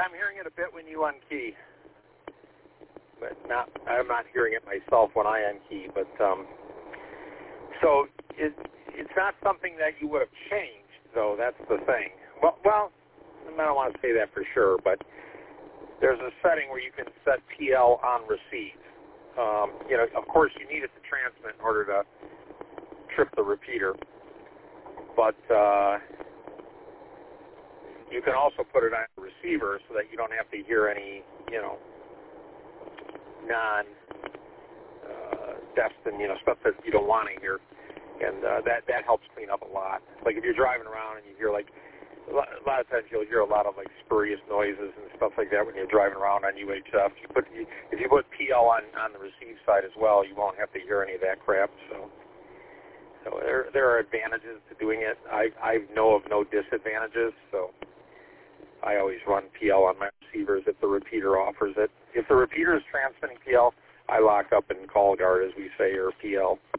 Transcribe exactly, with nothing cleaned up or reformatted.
I'm hearing it a bit when you unkey, but not. I'm not hearing it myself when I unkey. But um, so it, it's not something that you would have changed, though. That's the thing. Well, well, I don't want to say that for sure, but there's a setting where you can set P L on receive. Um, you know, of course, you need it to transmit in order to trip the repeater, but uh, you can also put it on the receiver so that you don't have to hear any, you know, non uh, destined, you know, stuff that you don't want to hear, and uh, that that helps clean up a lot. Like if you're driving around and you hear like a lot, a lot of times you'll hear a lot of like spurious noises and stuff like that when you're driving around on U H F. You put if you put P L on on the receive side as well, you won't have to hear any of that crap. So. So there, there are advantages to doing it. I, I know of no disadvantages, so I always run P L on my receivers if the repeater offers it. If the repeater is transmitting P L, I lock up and call guard, as we say, or P L.